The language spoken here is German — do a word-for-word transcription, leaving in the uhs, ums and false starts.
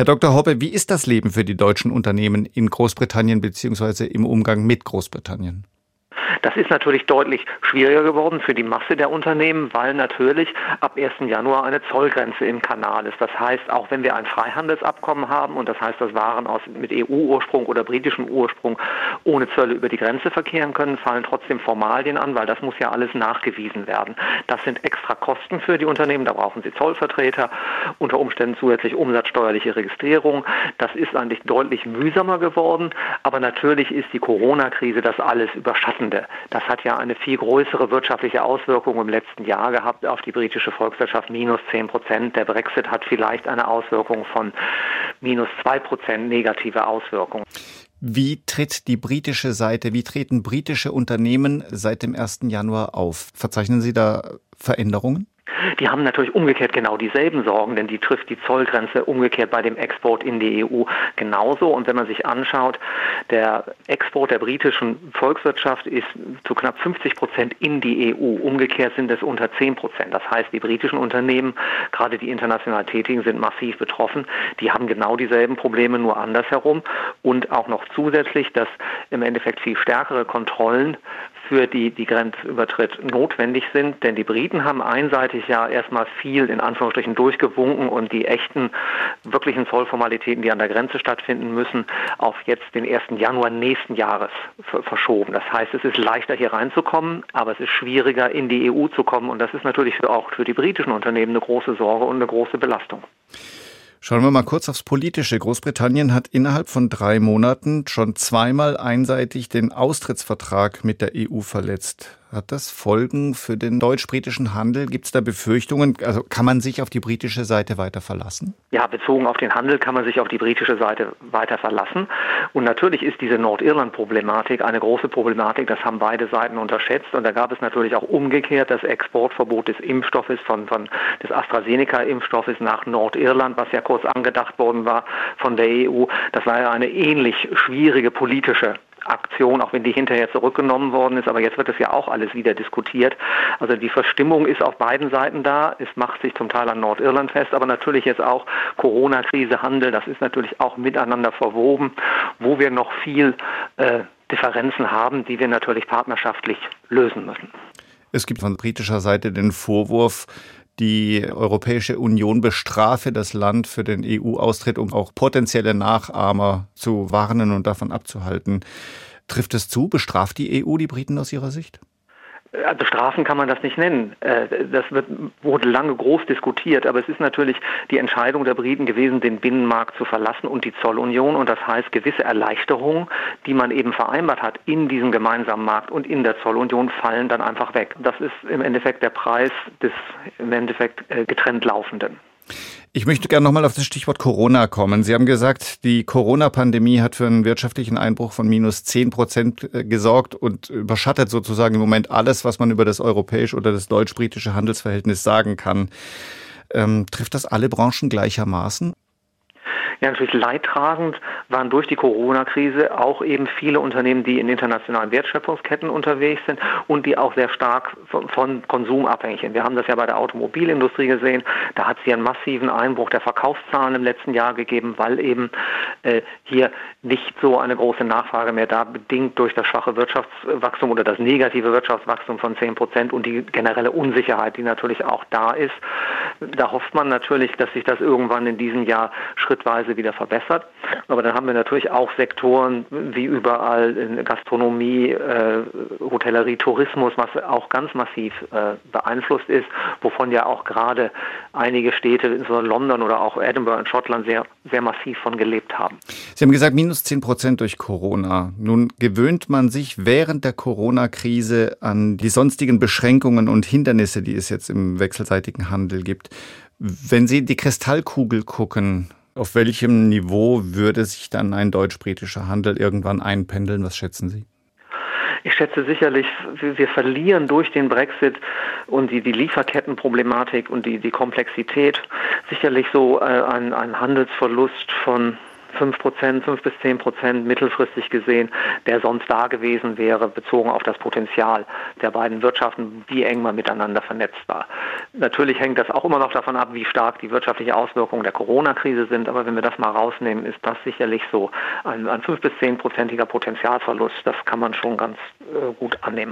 Herr Doktor Hoppe, wie ist das Leben für die deutschen Unternehmen in Großbritannien bzw. im Umgang mit Großbritannien? Das ist natürlich deutlich schwieriger geworden für die Masse der Unternehmen, weil natürlich ab ersten Januar eine Zollgrenze im Kanal ist. Das heißt, auch wenn wir ein Freihandelsabkommen haben und das heißt, dass Waren aus, mit E U-Ursprung oder britischem Ursprung ohne Zölle über die Grenze verkehren können, fallen trotzdem Formalien an, weil das muss ja alles nachgewiesen werden. Das sind extra Kosten für die Unternehmen, da brauchen sie Zollvertreter, unter Umständen zusätzlich umsatzsteuerliche Registrierung. Das ist eigentlich deutlich mühsamer geworden, aber natürlich ist die Corona-Krise das alles überschattende. Das hat ja eine viel größere wirtschaftliche Auswirkung im letzten Jahr gehabt auf die britische Volkswirtschaft, minus zehn Prozent. Der Brexit hat vielleicht eine Auswirkung von minus zwei Prozent negative Auswirkungen. Wie tritt die britische Seite, wie treten britische Unternehmen seit dem ersten Januar auf? Verzeichnen Sie da Veränderungen? Die haben natürlich umgekehrt genau dieselben Sorgen, denn die trifft die Zollgrenze umgekehrt bei dem Export in die E U genauso. Und wenn man sich anschaut, der Export der britischen Volkswirtschaft ist zu knapp fünfzig Prozent in die E U. Umgekehrt sind es unter zehn Prozent. Das heißt, die britischen Unternehmen, gerade die international Tätigen, sind massiv betroffen. Die haben genau dieselben Probleme, nur andersherum. Und auch noch zusätzlich, dass im Endeffekt viel stärkere Kontrollen für die, die Grenzübertritt notwendig sind, denn die Briten haben einseitig ja erstmal viel in Anführungsstrichen durchgewunken und die echten, wirklichen Zollformalitäten, die an der Grenze stattfinden müssen, auf jetzt den ersten Januar nächsten Jahres verschoben. Das heißt, es ist leichter hier reinzukommen, aber es ist schwieriger in die E U zu kommen und das ist natürlich auch für die britischen Unternehmen eine große Sorge und eine große Belastung. Schauen wir mal kurz aufs Politische. Großbritannien hat innerhalb von drei Monaten schon zweimal einseitig den Austrittsvertrag mit der E U verletzt. Hat das Folgen für den deutsch-britischen Handel? Gibt es da Befürchtungen? Also kann man sich auf die britische Seite weiter verlassen? Ja, bezogen auf den Handel kann man sich auf die britische Seite weiter verlassen. Und natürlich ist diese Nordirland-Problematik eine große Problematik. Das haben beide Seiten unterschätzt. Und da gab es natürlich auch umgekehrt das Exportverbot des Impfstoffes, von, von des AstraZeneca-Impfstoffes nach Nordirland, was ja kurz angedacht worden war von der E U. Das war ja eine ähnlich schwierige politische Aktion, auch wenn die hinterher zurückgenommen worden ist, aber jetzt wird es ja auch alles wieder diskutiert. Also die Verstimmung ist auf beiden Seiten da, es macht sich zum Teil an Nordirland fest, aber natürlich jetzt auch Corona-Krise, Handel, das ist natürlich auch miteinander verwoben, wo wir noch viel äh, Differenzen haben, die wir natürlich partnerschaftlich lösen müssen. Es gibt von britischer Seite den Vorwurf, die Europäische Union bestrafe das Land für den E U-Austritt, um auch potenzielle Nachahmer zu warnen und davon abzuhalten. Trifft es zu? Bestraft die E U die Briten aus Ihrer Sicht? Bestrafen kann man das nicht nennen. Das wird, wurde lange groß diskutiert, aber es ist natürlich die Entscheidung der Briten gewesen, den Binnenmarkt zu verlassen und die Zollunion. Und das heißt, gewisse Erleichterungen, die man eben vereinbart hat in diesem gemeinsamen Markt und in der Zollunion, fallen dann einfach weg. Das ist im Endeffekt der Preis des im Endeffekt getrennt Laufenden. Ich möchte gerne nochmal auf das Stichwort Corona kommen. Sie haben gesagt, die Corona-Pandemie hat für einen wirtschaftlichen Einbruch von minus zehn Prozent gesorgt und überschattet sozusagen im Moment alles, was man über das europäische oder das deutsch-britische Handelsverhältnis sagen kann. Ähm, trifft das alle Branchen gleichermaßen? Ja, natürlich leidtragend waren durch die Corona-Krise auch eben viele Unternehmen, die in internationalen Wertschöpfungsketten unterwegs sind und die auch sehr stark von, von Konsum abhängig sind. Wir haben das ja bei der Automobilindustrie gesehen. Da hat es hier einen massiven Einbruch der Verkaufszahlen im letzten Jahr gegeben, weil eben äh, hier nicht so eine große Nachfrage mehr da, bedingt durch das schwache Wirtschaftswachstum oder das negative Wirtschaftswachstum von zehn Prozent und die generelle Unsicherheit, die natürlich auch da ist. Da hofft man natürlich, dass sich das irgendwann in diesem Jahr schrittweise wieder verbessert. Aber dann haben wir natürlich auch Sektoren wie überall in Gastronomie, äh, Hotellerie, Tourismus, was auch ganz massiv äh, beeinflusst ist, wovon ja auch gerade einige Städte, insbesondere London oder auch Edinburgh in Schottland, sehr, sehr massiv von gelebt haben. Sie haben gesagt, minus zehn Prozent durch Corona. Nun gewöhnt man sich während der Corona-Krise an die sonstigen Beschränkungen und Hindernisse, die es jetzt im wechselseitigen Handel gibt. Wenn Sie in die Kristallkugel gucken, auf welchem Niveau würde sich dann ein deutsch-britischer Handel irgendwann einpendeln? Was schätzen Sie? Ich schätze sicherlich, wir verlieren durch den Brexit und die, die Lieferkettenproblematik und die, die Komplexität sicherlich so äh, einen, einen Handelsverlust von fünf Prozent, fünf bis zehn Prozent mittelfristig gesehen, der sonst da gewesen wäre, bezogen auf das Potenzial der beiden Wirtschaften, wie eng man miteinander vernetzt war. Natürlich hängt das auch immer noch davon ab, wie stark die wirtschaftlichen Auswirkungen der Corona-Krise sind, aber wenn wir das mal rausnehmen, ist das sicherlich so ein, ein fünf bis zehn prozentiger Potenzialverlust. Das kann man schon ganz äh, gut annehmen.